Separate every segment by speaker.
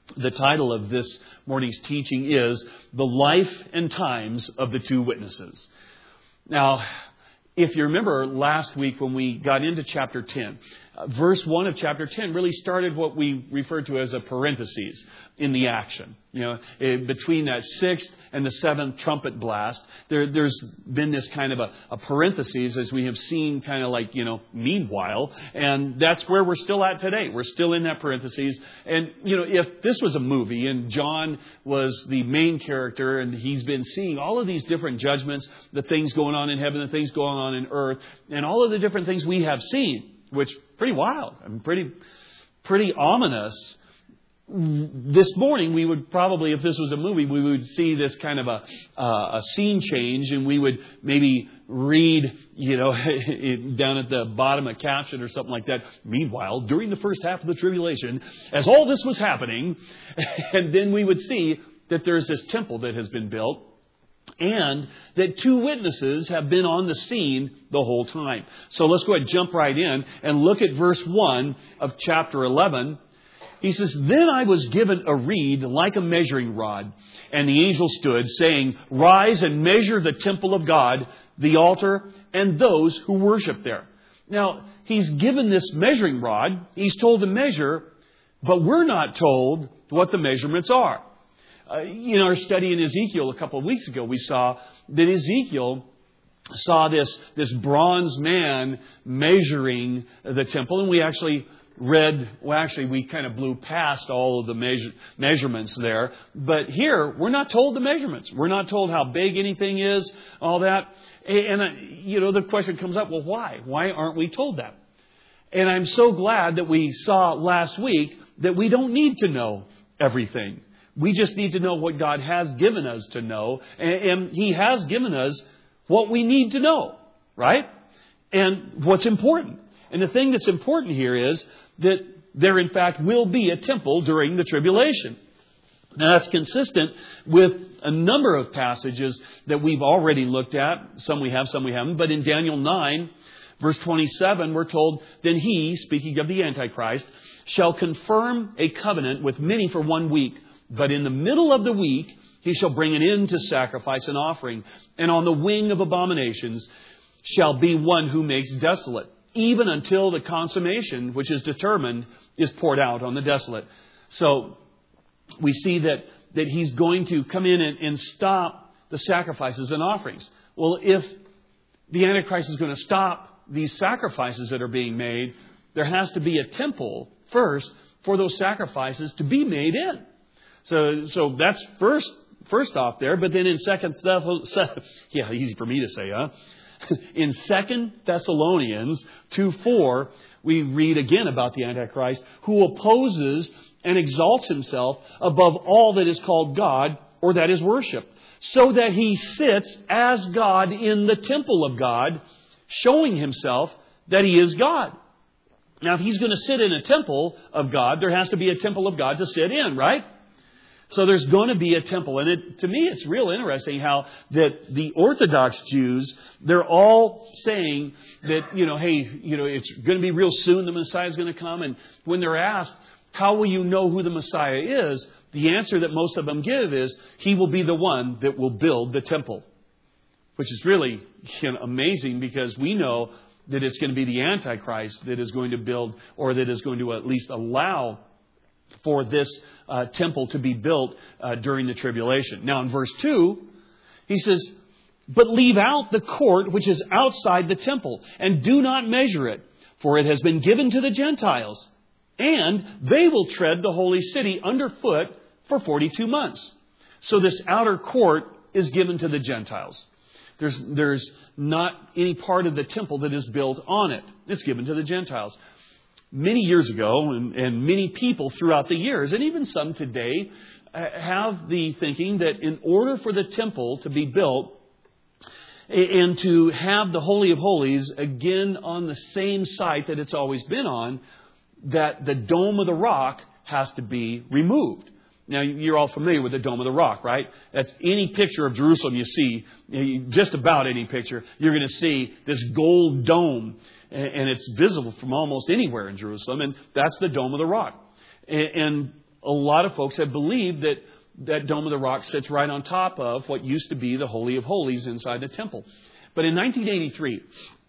Speaker 1: The title of this morning's teaching is The Life and Times of the Two Witnesses. Now, if you remember last week when we got into chapter 10, verse 1 of chapter 10 really started what we refer to as a parenthesis in the action. Between that sixth and the seventh trumpet blast, there's been this kind of a parenthesis as we have seen kind of like, meanwhile. And that's where we're still at today. We're still in that parenthesis. And, if this was a movie and John was the main character and he's been seeing all of these different judgments, the things going on in heaven, the things going on in earth, and all of the different things we have seen, which pretty wild and pretty ominous. This morning, we would probably, if this was a movie, we would see this kind of a scene change, and we would maybe read, down at the bottom a caption or something like that. Meanwhile, during the first half of the tribulation, as all this was happening, and then we would see that there's this temple that has been built, and that two witnesses have been on the scene the whole time. So let's go ahead and jump right in and look at verse 1 of chapter 11. He says, "Then I was given a reed like a measuring rod, and the angel stood, saying, 'Rise and measure the temple of God, the altar, and those who worship there.'" Now, he's given this measuring rod. He's told to measure, but we're not told what the measurements are. In our study in Ezekiel a couple of weeks ago, we saw that Ezekiel saw this bronze man measuring the temple. And we actually we kind of blew past all of the measurements there. But here, we're not told the measurements. We're not told how big anything is, all that. And, the question comes up, well, why? Why aren't we told that? And I'm so glad that we saw last week that we don't need to know everything. We just need to know what God has given us to know. And He has given us what we need to know, right? And what's important. And the thing that's important here is that there, in fact, will be a temple during the tribulation. Now, that's consistent with a number of passages that we've already looked at. Some we have, some we haven't. But in Daniel 9, verse 27, we're told, "Then he," speaking of the Antichrist, "shall confirm a covenant with many for 1 week. But in the middle of the week, he shall bring an end to sacrifice and offering. And on the wing of abominations shall be one who makes desolate, even until the consummation, which is determined, is poured out on the desolate." So we see that he's going to come in and stop the sacrifices and offerings. Well, if the Antichrist is going to stop these sacrifices that are being made, there has to be a temple first for those sacrifices to be made in. So that's first off there. But then in easy for me to say, huh? In 2 Thessalonians 2:4, we read again about the Antichrist, who opposes and exalts himself above all that is called God or that is worshipped, so that he sits as God in the temple of God, showing himself that he is God. Now, if he's going to sit in a temple of God, there has to be a temple of God to sit in, right? So there's going to be a temple. And to me, it's real interesting how that the Orthodox Jews, they're all saying that, it's going to be real soon. The Messiah is going to come. And when they're asked, how will you know who the Messiah is? The answer that most of them give is, he will be the one that will build the temple. Which is really amazing, because we know that it's going to be the Antichrist that is going to build, or that is going to at least allow for this temple to be built during the tribulation. Now in verse 2, he says, "But leave out the court which is outside the temple, and do not measure it, for it has been given to the Gentiles, and they will tread the holy city underfoot for 42 months." So this outer court is given to the Gentiles. There's not any part of the temple that is built on it. It's given to the Gentiles. Many years ago, and many people throughout the years, and even some today, have the thinking that in order for the temple to be built and to have the Holy of Holies again on the same site that it's always been on, that the Dome of the Rock has to be removed. Now, you're all familiar with the Dome of the Rock, right? That's any picture of Jerusalem you see, just about any picture, you're going to see this gold dome. And it's visible from almost anywhere in Jerusalem. And that's the Dome of the Rock. And a lot of folks have believed that that Dome of the Rock sits right on top of what used to be the Holy of Holies inside the temple. But in 1983,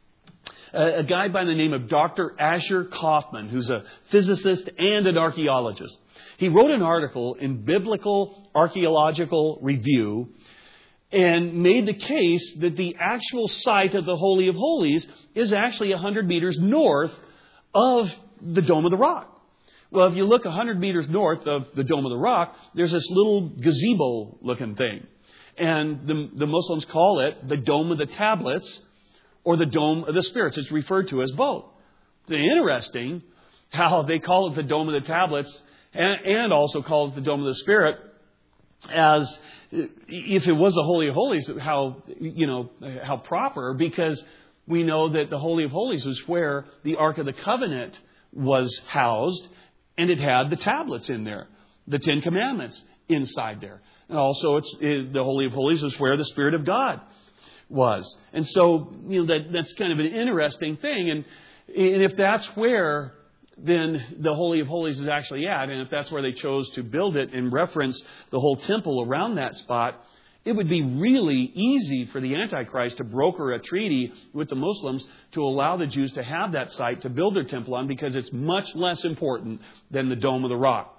Speaker 1: a guy by the name of Dr. Asher Kaufman, who's a physicist and an archaeologist, he wrote an article in Biblical Archaeological Review and made the case that the actual site of the Holy of Holies is actually 100 meters north of the Dome of the Rock. Well, if you look 100 meters north of the Dome of the Rock, there's this little gazebo-looking thing. And the Muslims call it the Dome of the Tablets or the Dome of the Spirits. It's referred to as both. It's interesting how they call it the Dome of the Tablets and also call it the Dome of the Spirit, as if it was the Holy of Holies, how proper, because we know that the Holy of Holies was where the Ark of the Covenant was housed, and it had the tablets in there, the Ten Commandments inside there. And also the Holy of Holies was where the Spirit of God was. And so, that's kind of an interesting thing. And if that's where then the Holy of Holies is actually at, and if that's where they chose to build it and reference the whole temple around that spot, it would be really easy for the Antichrist to broker a treaty with the Muslims to allow the Jews to have that site to build their temple on, because it's much less important than the Dome of the Rock.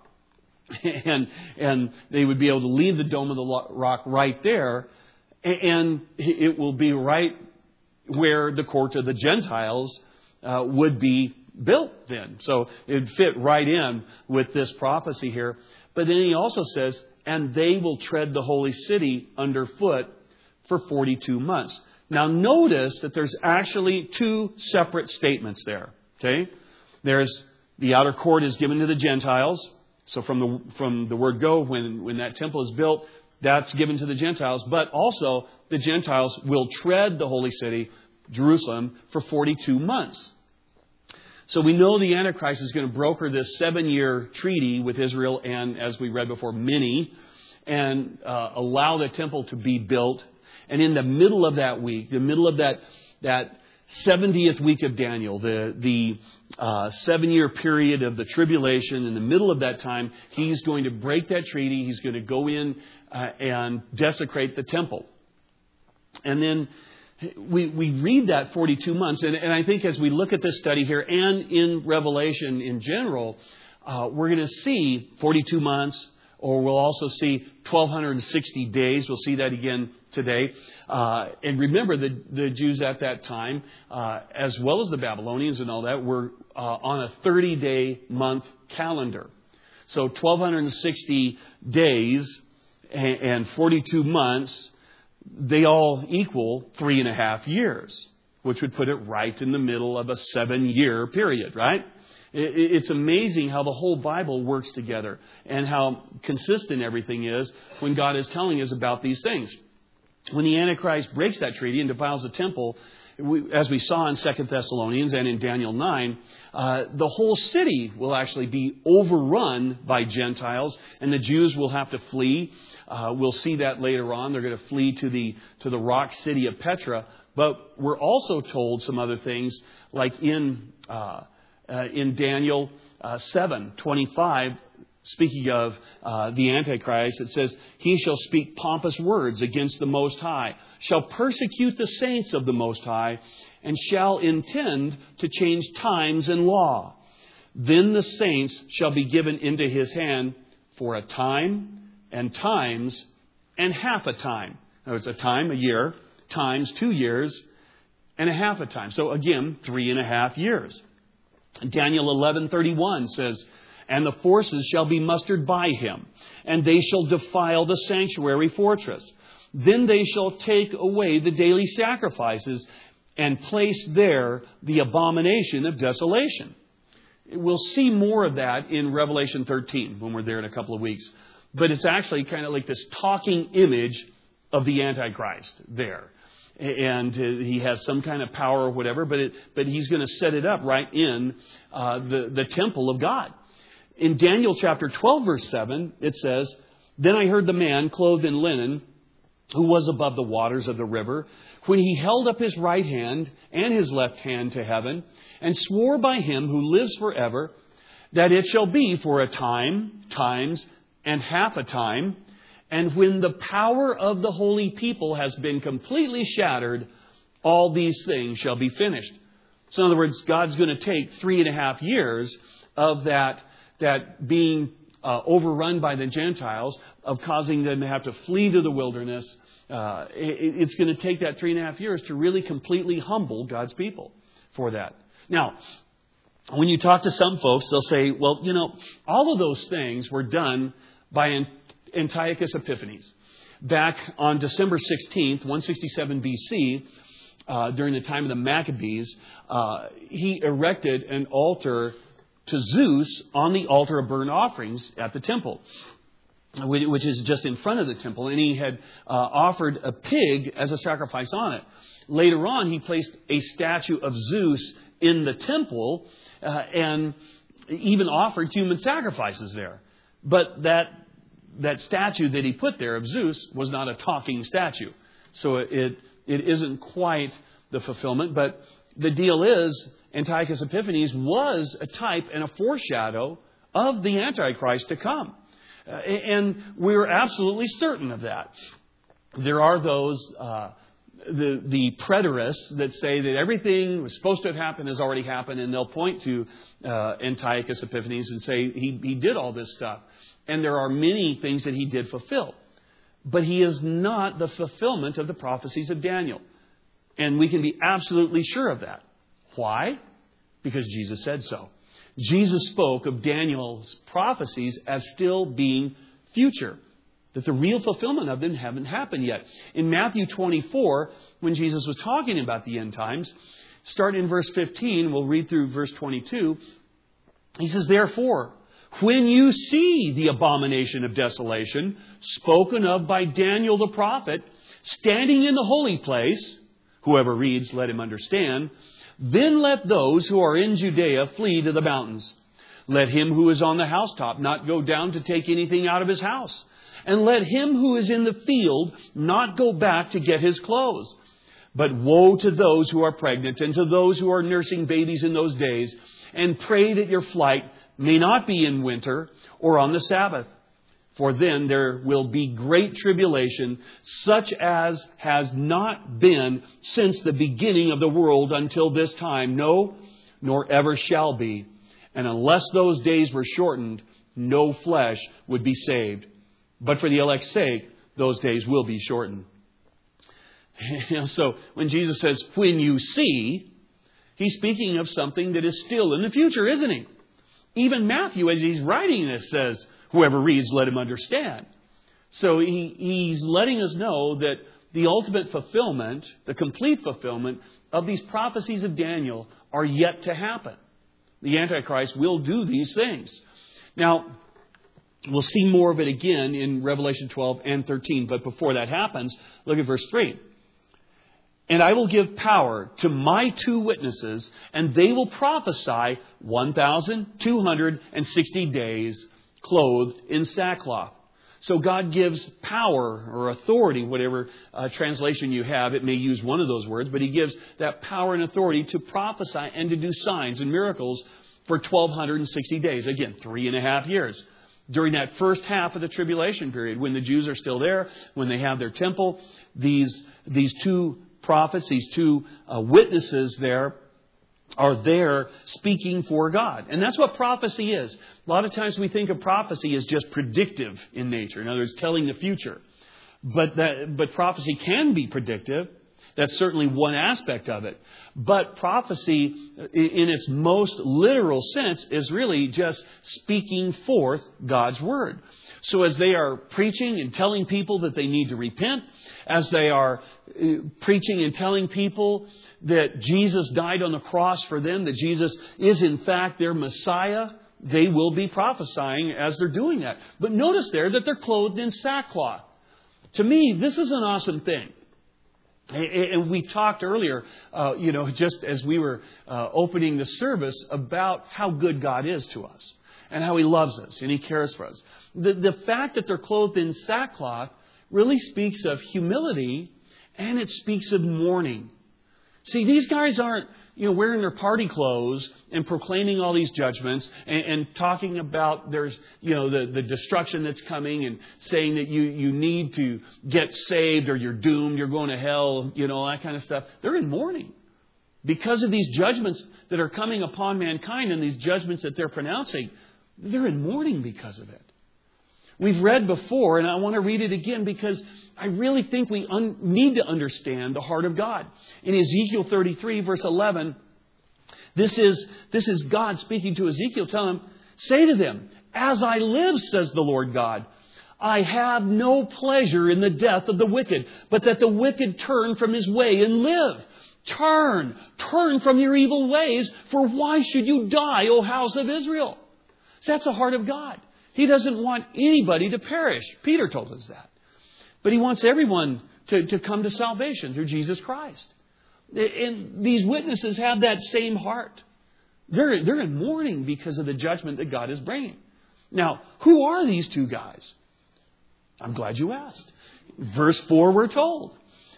Speaker 1: And they would be able to leave the Dome of the Rock right there, and it will be right where the court of the Gentiles would be built then. So it would fit right in with this prophecy here. But then he also says, and they will tread the holy city underfoot for 42 months. Now notice that there's actually two separate statements there. Okay? There's the outer court is given to the Gentiles. So from the word go, when that temple is built, that's given to the Gentiles. But also the Gentiles will tread the holy city, Jerusalem, for 42 months. So we know the Antichrist is going to broker this 7-year treaty with Israel and, as we read before, many, and allow the temple to be built. And in the middle of that week, the middle of that 70th week of Daniel, the 7-year period of the tribulation, in the middle of that time, he's going to break that treaty. He's going to go in and desecrate the temple. And then we read that 42 months, and I think as we look at this study here and in Revelation in general, we're going to see 42 months, or we'll also see 1,260 days. We'll see that again today. And remember, the Jews at that time, as well as the Babylonians and all that, were on a 30-day month calendar. So 1,260 days and 42 months, they all equal 3.5 years, which would put it right in the middle of a 7-year period, right? It's amazing how the whole Bible works together and how consistent everything is when God is telling us about these things. When the Antichrist breaks that treaty and defiles the temple, as we saw in 2 Thessalonians and in Daniel 9, the whole city will actually be overrun by Gentiles, and the Jews will have to flee. We'll see that later on. They're going to flee to the rock city of Petra. But we're also told some other things, like in Daniel 7:25, speaking of the Antichrist, it says, "He shall speak pompous words against the Most High, shall persecute the saints of the Most High, and shall intend to change times and law. Then the saints shall be given into his hand for a time and times and half a time." Now, it's a time, a year, times 2 years, and a half a time. So again, 3.5 years. Daniel 11:31 says, "And the forces shall be mustered by him, and they shall defile the sanctuary fortress. Then they shall take away the daily sacrifices and place there the abomination of desolation." We'll see more of that in Revelation 13 when we're there in a couple of weeks. But it's actually kind of like this talking image of the Antichrist there. And he has some kind of power or whatever, but he's going to set it up right in the temple of God. In Daniel chapter 12, verse 7, it says, "Then I heard the man clothed in linen, who was above the waters of the river, when he held up his right hand and his left hand to heaven, and swore by him who lives forever, that it shall be for a time, times, and half a time, and when the power of the holy people has been completely shattered, all these things shall be finished. So in other words, God's going to take 3.5 years of that being overrun by the Gentiles, of causing them to have to flee to the wilderness. It's going to take that 3.5 years to really completely humble God's people for that. Now, when you talk to some folks, they'll say, well, all of those things were done by Antiochus Epiphanes. Back on December 16th, 167 BC, during the time of the Maccabees, he erected an altar to Zeus on the altar of burnt offerings at the temple, which is just in front of the temple. And he had offered a pig as a sacrifice on it. Later on, he placed a statue of Zeus in the temple and even offered human sacrifices there. But that statue that he put there of Zeus was not a talking statue. So it isn't quite the fulfillment. But the deal is, Antiochus Epiphanes was a type and a foreshadow of the Antichrist to come. And we're absolutely certain of that. There are those, the preterists that say that everything that was supposed to have happened has already happened, and they'll point to Antiochus Epiphanes and say he did all this stuff. And there are many things that he did fulfill. But he is not the fulfillment of the prophecies of Daniel. And we can be absolutely sure of that. Why? Because Jesus said so. Jesus spoke of Daniel's prophecies as still being future, that the real fulfillment of them haven't happened yet. In Matthew 24, when Jesus was talking about the end times, starting in verse 15, we'll read through verse 22. He says, therefore, when you see the abomination of desolation spoken of by Daniel the prophet standing in the holy place, whoever reads, let him understand. Then let those who are in Judea flee to the mountains. Let him who is on the housetop not go down to take anything out of his house. And let him who is in the field not go back to get his clothes. But woe to those who are pregnant and to those who are nursing babies in those days. And pray that your flight may not be in winter or on the Sabbath. For then there will be great tribulation, such as has not been since the beginning of the world until this time. No, nor ever shall be. And unless those days were shortened, no flesh would be saved. But for the elect's sake, those days will be shortened. So when Jesus says, when you see, he's speaking of something that is still in the future, isn't he? Even Matthew, as he's writing this, says, whoever reads, let him understand. So he's letting us know that the ultimate fulfillment, the complete fulfillment of these prophecies of Daniel are yet to happen. The Antichrist will do these things. Now, we'll see more of it again in Revelation 12 and 13. But before that happens, look at verse 3. And I will give power to my 2 witnesses, and they will prophesy 1,260 days, clothed in sackcloth. So God gives power or authority, whatever translation you have. It may use one of those words, but he gives that power and authority to prophesy and to do signs and miracles for 1,260 days. Again, 3.5 years. During that first half of the tribulation period, when the Jews are still there, when they have their temple, these 2 prophets, these 2 witnesses there, are there speaking for God. And that's what prophecy is. A lot of times we think of prophecy as just predictive in nature. In other words, telling the future. But prophecy can be predictive. That's certainly one aspect of it. But prophecy, in its most literal sense, is really just speaking forth God's Word. So as they are preaching and telling people that they need to repent, as they are preaching and telling people that Jesus died on the cross for them, that Jesus is in fact their Messiah, they will be prophesying as they're doing that. But notice there that they're clothed in sackcloth. To me, this is an awesome thing. And we talked earlier, just as we were opening the service, about how good God is to us and how He loves us and He cares for us. The fact that they're clothed in sackcloth really speaks of humility, and it speaks of mourning. See, these guys aren't, wearing their party clothes and proclaiming all these judgments and talking about there's, the destruction that's coming and saying that you need to get saved or you're doomed, you're going to hell, all that kind of stuff. They're in mourning because of these judgments that are coming upon mankind and these judgments that they're pronouncing. They're in mourning because of it. We've read before, and I want to read it again because I really think we need to understand the heart of God. In Ezekiel 33, verse 11, this is God speaking to Ezekiel, telling him, say to them, as I live, says the Lord God, I have no pleasure in the death of the wicked, but that the wicked turn from his way and live. Turn from your evil ways, for why should you die, O house of Israel? So that's the heart of God. He doesn't want anybody to perish. Peter told us that. But He wants everyone to come to salvation through Jesus Christ. And these witnesses have that same heart. They're in mourning because of the judgment that God is bringing. Now, who are these two guys? I'm glad you asked. Verse 4, we're told.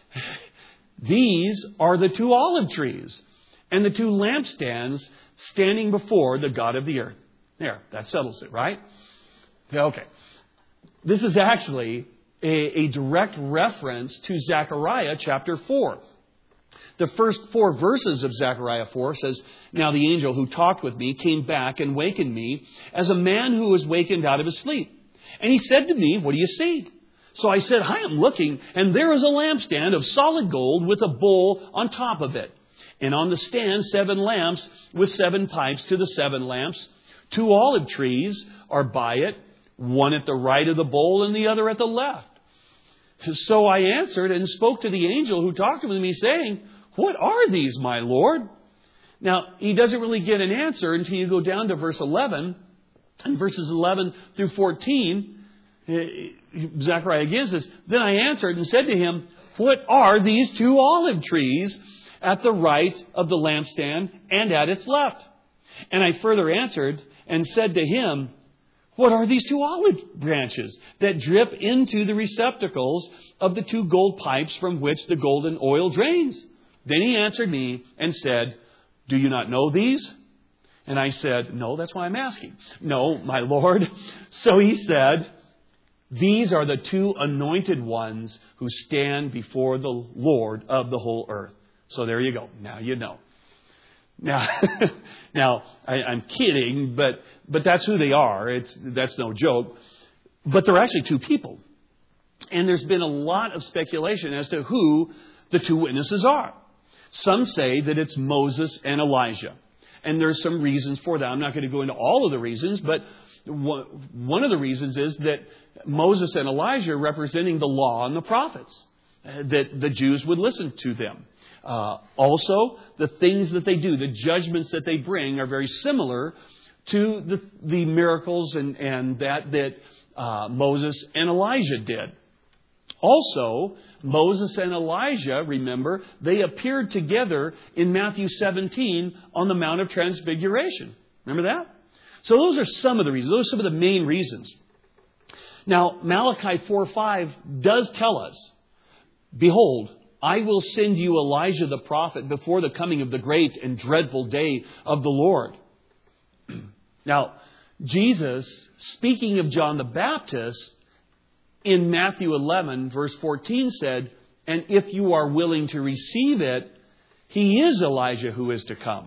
Speaker 1: These are the two olive trees and the two lampstands standing before the God of the earth. There, that settles it, right? Okay. This is actually a direct reference to Zechariah chapter 4. The first 4 verses of Zechariah 4 says, now the angel who talked with me came back and wakened me as a man who was wakened out of his sleep. And he said to me, what do you see? So I said, I am looking, and there is a lampstand of solid gold with a bowl on top of it. And on the stand 7 lamps with 7 pipes to the 7 lamps. 2 olive trees are by it, one at the right of the bowl and the other at the left. So I answered and spoke to the angel who talked with me, saying, what are these, my Lord? Now, he doesn't really get an answer until you go down to verse 11. And verses 11 through 14, Zechariah again says, then I answered and said to him, what are these 2 olive trees at the right of the lampstand and at its left? And I further answered and said to him, what are these 2 olive branches that drip into the receptacles of the 2 gold pipes from which the golden oil drains? Then he answered me and said, do you not know these? And I said, no, that's why I'm asking. No, my Lord. So he said, these are the 2 anointed ones who stand before the Lord of the whole earth. So there you go. Now you know. Now, I'm kidding, but that's who they are. That's no joke. But they're actually 2 people. And there's been a lot of speculation as to who the 2 witnesses are. Some say that it's Moses and Elijah. And there's some reasons for that. I'm not going to go into all of the reasons, but one of the reasons is that Moses and Elijah are representing the law and the prophets, that the Jews would listen to them. Also, the things that they do, the judgments that they bring are very similar to the miracles and that Moses and Elijah did. Also, Moses and Elijah, remember, they appeared together in Matthew 17 on the Mount of Transfiguration. Remember that? So those are some of the reasons. Those are some of the main reasons. Now, Malachi 4:5 does tell us, behold, I will send you Elijah the prophet before the coming of the great and dreadful day of the Lord. Now, Jesus, speaking of John the Baptist, in Matthew 11, verse 14 said, and if you are willing to receive it, he is Elijah who is to come.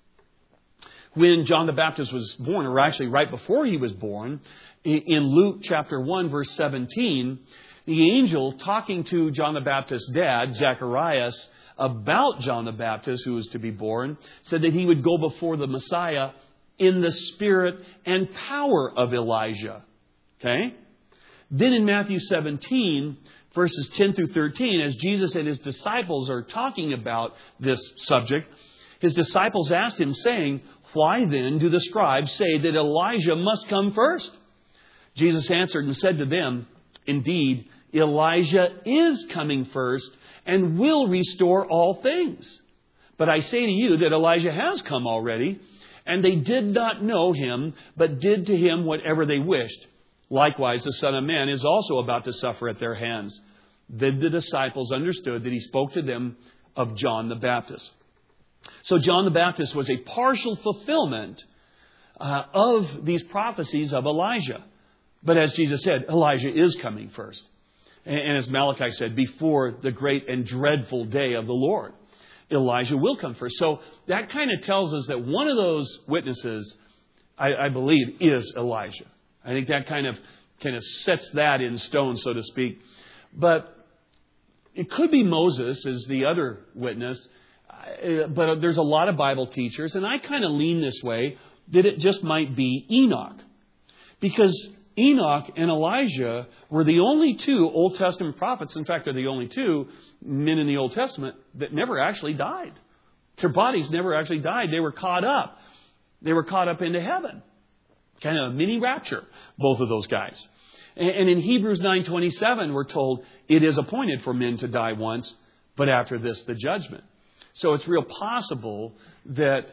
Speaker 1: When John the Baptist was born, or actually right before he was born, in Luke chapter 1, verse 17, the angel talking to John the Baptist's dad, Zacharias, about John the Baptist who was to be born, said that he would go before the Messiah in the spirit and power of Elijah. Okay? Then in Matthew 17, verses 10 through 13, as Jesus and his disciples are talking about this subject, his disciples asked him, saying, why then do the scribes say that Elijah must come first? Jesus answered and said to them, indeed, Elijah is coming first and will restore all things. But I say to you that Elijah has come already, and they did not know him, but did to him whatever they wished. Likewise, the Son of Man is also about to suffer at their hands. Then the disciples understood that he spoke to them of John the Baptist. So John the Baptist was a partial fulfillment of these prophecies of Elijah. But as Jesus said, Elijah is coming first. And as Malachi said, before the great and dreadful day of the Lord, Elijah will come first. So that kind of tells us that one of those witnesses, I believe, is Elijah. I think that kind of sets that in stone, so to speak. But it could be Moses as the other witness. But there's a lot of Bible teachers, and I kind of lean this way, that it just might be Enoch. Because Enoch and Elijah were the only two Old Testament prophets. In fact, they're the only two men in the Old Testament that never actually died. Their bodies never actually died. They were caught up. They were caught up into heaven. Kind of a mini rapture, both of those guys. And in Hebrews 9:27, we're told it is appointed for men to die once, but after this, the judgment. So it's real possible that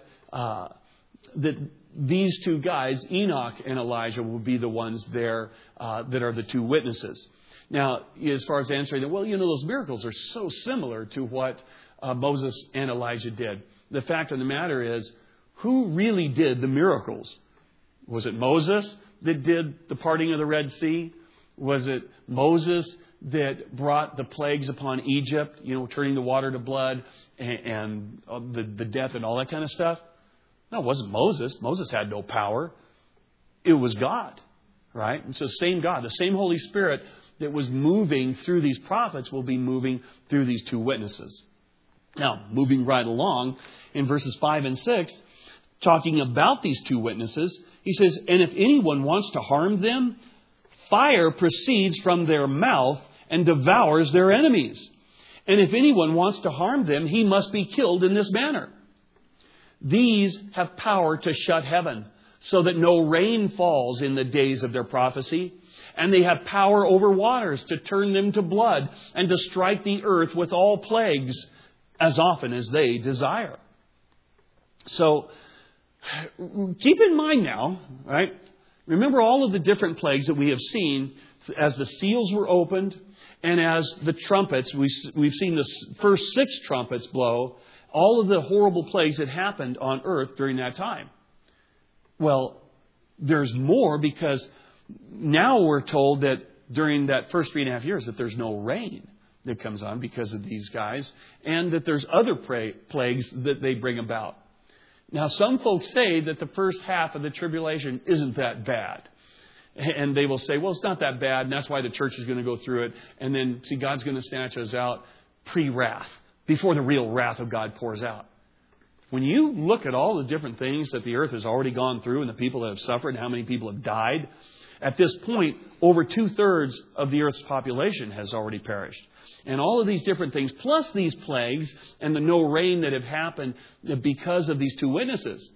Speaker 1: these two guys, Enoch and Elijah, will be the ones there that are the two witnesses. Now, as far as answering that, those miracles are so similar to what Moses and Elijah did. The fact of the matter is, who really did the miracles? Was it Moses that did the parting of the Red Sea? Was it Moses that brought the plagues upon Egypt, turning the water to blood and the death and all that kind of stuff? No, it wasn't Moses. Moses had no power. It was God, right? And so same God, the same Holy Spirit that was moving through these prophets will be moving through these two witnesses. Now, moving right along in verses 5 and 6, talking about these two witnesses, he says, and if anyone wants to harm them, fire proceeds from their mouth and devours their enemies. And if anyone wants to harm them, he must be killed in this manner. These have power to shut heaven so that no rain falls in the days of their prophecy. And they have power over waters to turn them to blood and to strike the earth with all plagues as often as they desire. So keep in mind now, right? Remember all of the different plagues that we have seen as the seals were opened and as the trumpets, we've seen the first 6 trumpets blow, all of the horrible plagues that happened on earth during that time. Well, there's more, because now we're told that during that first 3.5 years that there's no rain that comes on because of these guys, and that there's other plagues that they bring about. Now, some folks say that the first half of the tribulation isn't that bad. And they will say, well, it's not that bad, and that's why the church is going to go through it. And then, see, God's going to snatch us out pre-wrath, before the real wrath of God pours out. When you look at all the different things that the earth has already gone through and the people that have suffered and how many people have died, at this point, over 2/3 of the earth's population has already perished. And all of these different things, plus these plagues and the no rain that have happened because of these two witnesses.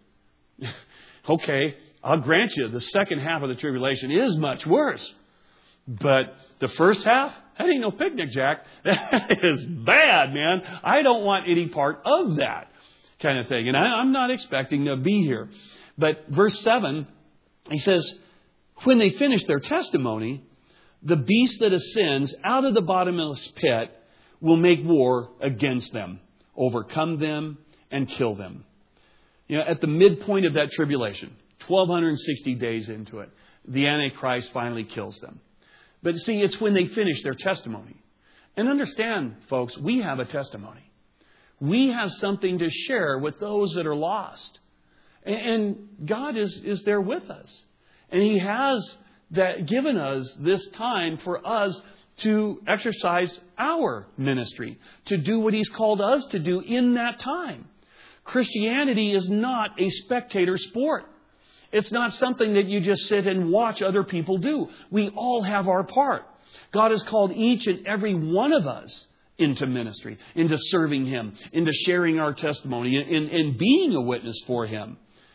Speaker 1: Okay, I'll grant you the second half of the tribulation is much worse. But the first half, that ain't no picnic, Jack. That is bad, man. I don't want any part of that kind of thing. And I'm not expecting to be here. But verse 7, he says, when they finish their testimony, the beast that ascends out of the bottomless pit will make war against them, overcome them, and kill them. At the midpoint of that tribulation, 1,260 days into it, the Antichrist finally kills them. But see, it's when they finish their testimony. And understand, folks, we have a testimony. We have something to share with those that are lost. And God is there with us. And He has given us this time for us to exercise our ministry, to do what He's called us to do in that time. Christianity is not a spectator sport. It's not something that you just sit and watch other people do. We all have our part. God has called each and every one of us into ministry, into serving Him, into sharing our testimony, and being a witness for Him.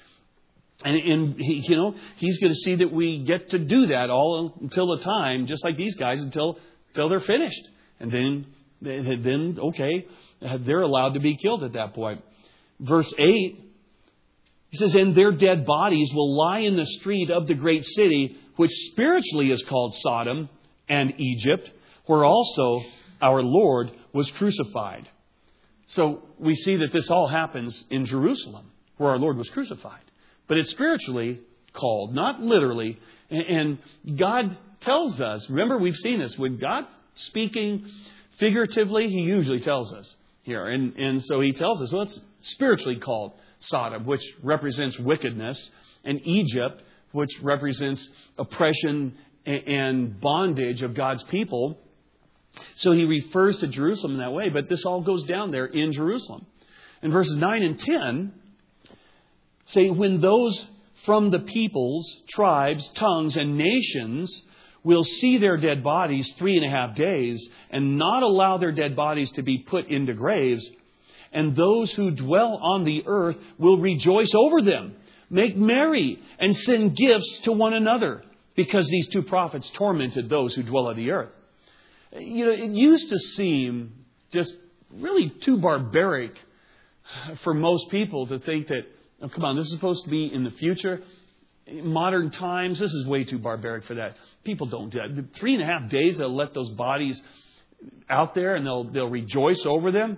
Speaker 1: And He's going to see that we get to do that all until the time, just like these guys, until they're finished. And then, okay, they're allowed to be killed at that point. Verse 8, he says, and their dead bodies will lie in the street of the great city, which spiritually is called Sodom and Egypt, where also our Lord was crucified. So we see that this all happens in Jerusalem, where our Lord was crucified. But it's spiritually called, not literally. And God tells us, remember we've seen this, when God's speaking figuratively, He usually tells us here. And so He tells us, well, it's spiritually called Sodom, which represents wickedness, and Egypt, which represents oppression and bondage of God's people. So He refers to Jerusalem in that way, but this all goes down there in Jerusalem. In verses 9 and 10, say, when those from the peoples, tribes, tongues, and nations will see their dead bodies 3.5 days, and not allow their dead bodies to be put into graves, and those who dwell on the earth will rejoice over them, make merry, and send gifts to one another, because these two prophets tormented those who dwell on the earth. You know, it used to seem just really too barbaric for most people to think that, oh, come on, this is supposed to be in the future. In modern times, this is way too barbaric for that. People don't do that. 3.5 days, they'll let those bodies out there and they'll rejoice over them.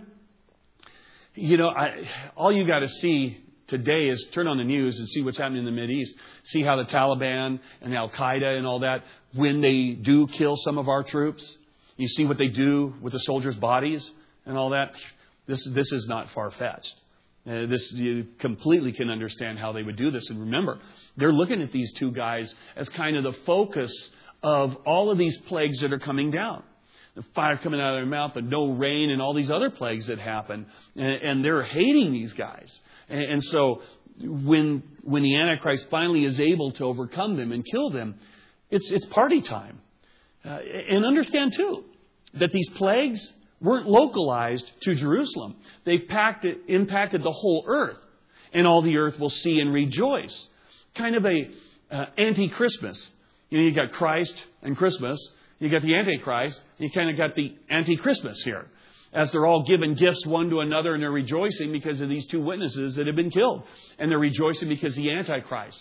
Speaker 1: You know, all you got to see today is turn on the news and see what's happening in the Mideast. See how the Taliban and Al-Qaeda and all that, when they do kill some of our troops, you see what they do with the soldiers' bodies and all that. This is not far-fetched. This, you completely can understand how they would do this. And remember, they're looking at these two guys as kind of the focus of all of these plagues that are coming down. The fire coming out of their mouth, but no rain, and all these other plagues that happen. And they're hating these guys. And so when the Antichrist finally is able to overcome them and kill them, it's party time. And understand, too, that these plagues weren't localized to Jerusalem. They impacted the whole earth. And all the earth will see and rejoice. Kind of a anti-Christmas. You know, you got Christ and Christmas. You got the Antichrist. You kind of got the anti-Christmas here. As they're all giving gifts one to another, and they're rejoicing because of these two witnesses that have been killed. And they're rejoicing because the Antichrist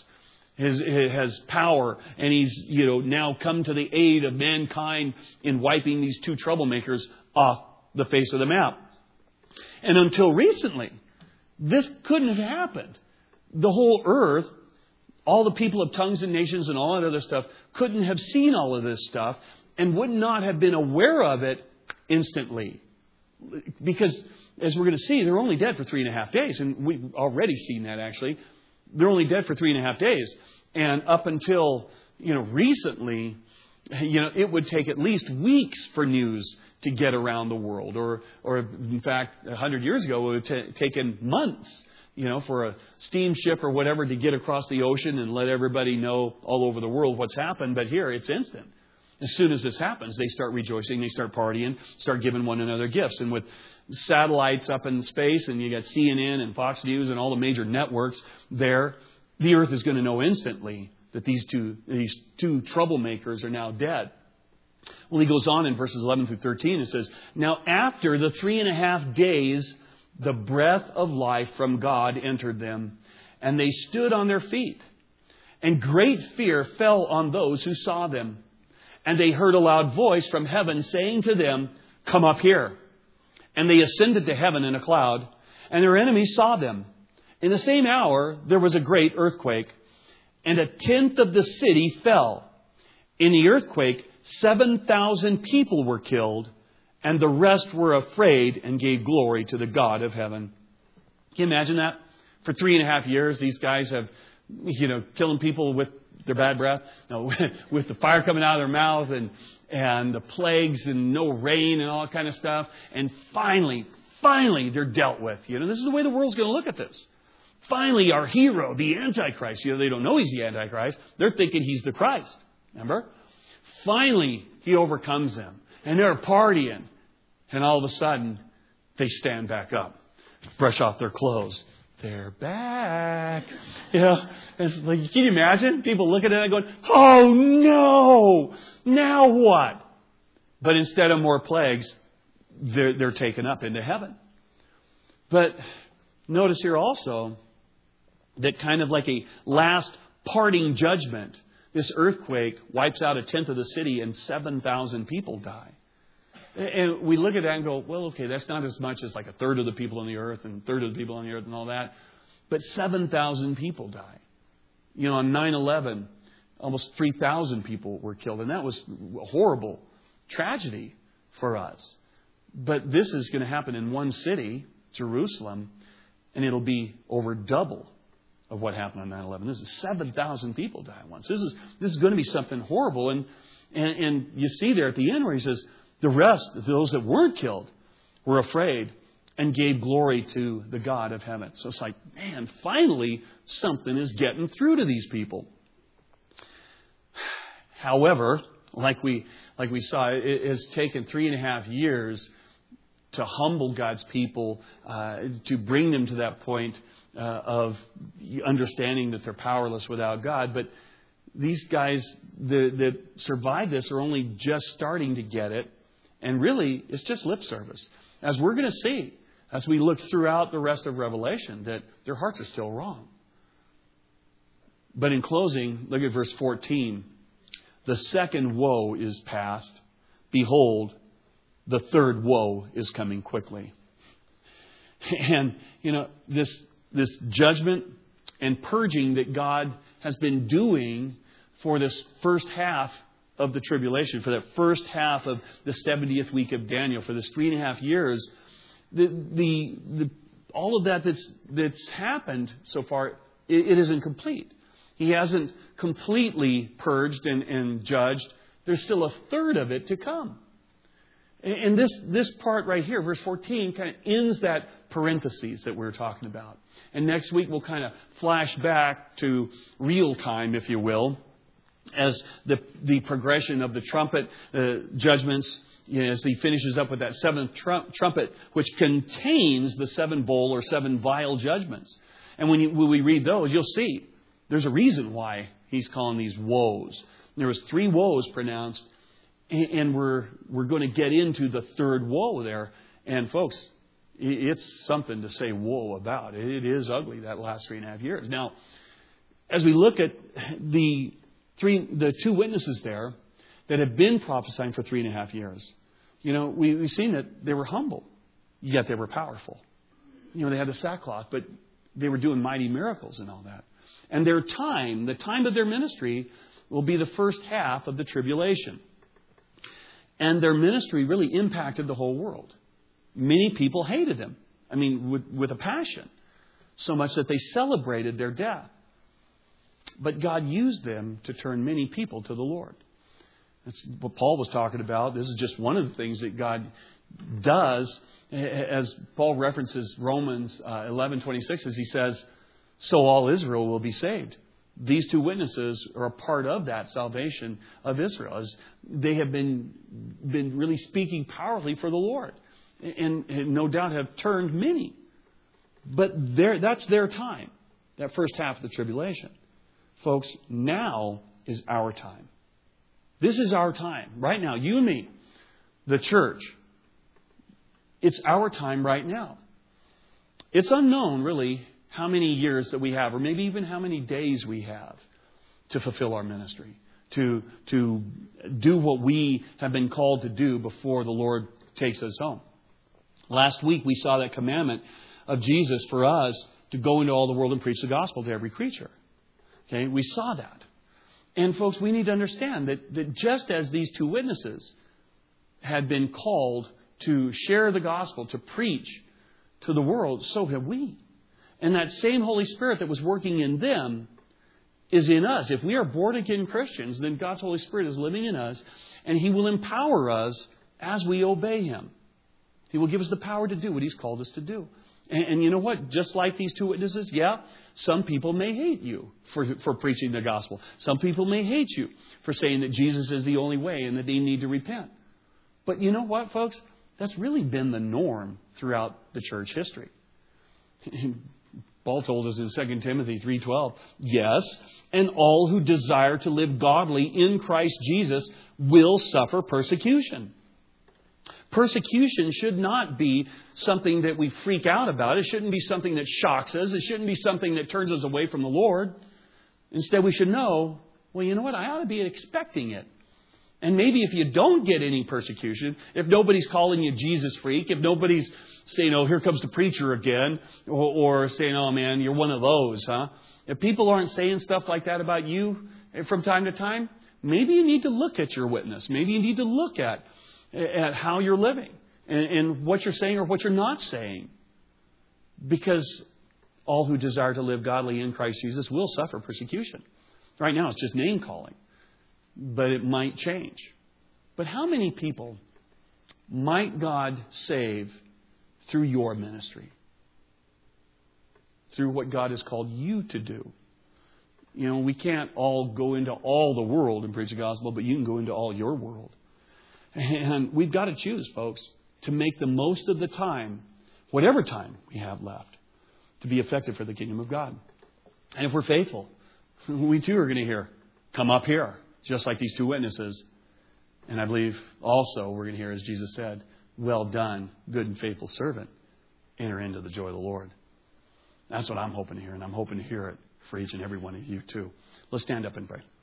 Speaker 1: has power, and he's, you know, now come to the aid of mankind in wiping these two troublemakers off the face of the map. And until recently, this couldn't have happened. The whole earth, all the people of tongues and nations and all that other stuff, couldn't have seen all of this stuff and would not have been aware of it instantly. Because, as we're going to see, they're only dead for 3.5 days. And we've already seen that, actually. They're only dead for 3.5 days. And up until, you know, recently, you know, it would take at least weeks for news to get around the world. Or in fact, 100 years ago, it would have taken months, you know, for a steamship or whatever to get across the ocean and let everybody know all over the world what's happened. But here, it's instant. As soon as this happens, they start rejoicing, they start partying, start giving one another gifts. And with satellites up in space, and you got CNN and Fox News and all the major networks there, the earth is going to know instantly that these two troublemakers are now dead. Well, he goes on in verses 11 through 13. It says, now after the 3.5 days, the breath of life from God entered them, and they stood on their feet. And great fear fell on those who saw them. And they heard a loud voice from heaven saying to them, come up here. And they ascended to heaven in a cloud, and their enemies saw them. In the same hour, there was a great earthquake, and 1/10 of the city fell. In the earthquake, 7,000 people were killed, and the rest were afraid and gave glory to the God of heaven. Can you imagine that? For 3.5 years, these guys have, you know, killing people with their bad breath, no, with the fire coming out of their mouth and the plagues and no rain and all that kind of stuff. And finally, they're dealt with. You know, this is the way the world's going to look at this. Finally, our hero, the Antichrist. You know, they don't know he's the Antichrist. They're thinking he's the Christ. Remember? Finally, he overcomes them. And they're partying. And all of a sudden, they stand back up, brush off their clothes. They're back. You know, it's like, can you imagine people looking at it going, oh no, now what? But instead of more plagues, they're taken up into heaven. But notice here also that kind of like a last parting judgment, this earthquake wipes out 1/10 of the city and 7,000 people die. And we look at that and go, well, okay, that's not as much as like a third of the people on the earth and a third of the people on the earth and all that. But 7,000 people die. On 9/11, almost 3,000 people were killed. And that was a horrible tragedy for us. But this is going to happen in one city, Jerusalem, and it'll be over double of what happened on 9/11. This is 7,000 people died once. This is going to be something horrible. And you see there at the end where he says, the rest, those that weren't killed, were afraid and gave glory to the God of heaven. So it's like, man, finally something is getting through to these people. However, like we saw, it has taken 3.5 years to humble God's people, to bring them to that point of understanding that they're powerless without God. But these guys that survived this are only just starting to get it. And really, it's just lip service. As we're going to see, as we look throughout the rest of Revelation, that their hearts are still wrong. But in closing, look at verse 14. The second woe is past. Behold, the third woe is coming quickly. And, this judgment and purging that God has been doing for this first half of the tribulation, for that first half of the 70th week of Daniel, for this 3.5 years, all of that's happened so far, it isn't complete. He hasn't completely purged and judged. There's still a third of it to come. And this part right here, verse 14, kind of ends that parentheses that we were talking about. And next week we'll kind of flash back to real time, if you will, as the progression of the trumpet judgments, as he finishes up with that seventh trumpet, which contains the 7 bowl or 7 vial judgments. And when we read those, you'll see there's a reason why he's calling these woes. There was 3 woes pronounced, and we're going to get into the third woe there. And folks, it's something to say woe about. It is ugly, that last 3.5 years. Now, as we look at the 2 witnesses there that have been prophesying for 3.5 years, we've seen that they were humble, yet they were powerful. They had the sackcloth, but they were doing mighty miracles and all that. And the time of their ministry will be the first half of the tribulation. And their ministry really impacted the whole world. Many people hated them. With a passion. So much that they celebrated their death. But God used them to turn many people to the Lord. That's what Paul was talking about. This is just one of the things that God does. As Paul references Romans 11:26, as he says, so all Israel will be saved. These 2 witnesses are a part of that salvation of Israel, as they have been really speaking powerfully for the Lord, and no doubt have turned many. But that's their time, that first half of the tribulation. Folks, now is our time. This is our time. Right now, you and me, the church, it's our time right now. It's unknown, really, how many years that we have, or maybe even how many days we have to fulfill our ministry, to do what we have been called to do before the Lord takes us home. Last week we saw that commandment of Jesus for us to go into all the world and preach the gospel to every creature. Okay, we saw that. And folks, we need to understand that just as these 2 witnesses had been called to share the gospel, to preach to the world, so have we. And that same Holy Spirit that was working in them is in us. If we are born-again Christians, then God's Holy Spirit is living in us, and He will empower us as we obey Him. He will give us the power to do what He's called us to do. And you know what? Just like these 2 witnesses, some people may hate you for preaching the gospel. Some people may hate you for saying that Jesus is the only way and that they need to repent. But you know what, folks? That's really been the norm throughout the church history. Paul told us in 2 Timothy 3:12, yes, and all who desire to live godly in Christ Jesus will suffer persecution. Persecution should not be something that we freak out about. It shouldn't be something that shocks us. It shouldn't be something that turns us away from the Lord. Instead, we should know, well, you know what? I ought to be expecting it. And maybe if you don't get any persecution, if nobody's calling you Jesus freak, if nobody's saying, oh, here comes the preacher again, or saying, oh man, you're one of those, huh? If people aren't saying stuff like that about you from time to time, maybe you need to look at your witness. Maybe you need to look at how you're living and what you're saying or what you're not saying. Because all who desire to live godly in Christ Jesus will suffer persecution. Right now it's just name calling. But it might change. But how many people might God save through your ministry? Through what God has called you to do? You know, we can't all go into all the world and preach the gospel, but you can go into all your world. And we've got to choose, folks, to make the most of the time, whatever time we have left, to be effective for the kingdom of God. And if we're faithful, we too are going to hear, come up here. Just like these two witnesses. And I believe also we're going to hear, as Jesus said, well done, good and faithful servant. Enter into the joy of the Lord. That's what I'm hoping to hear. And I'm hoping to hear it for each and every one of you too. Let's stand up and pray.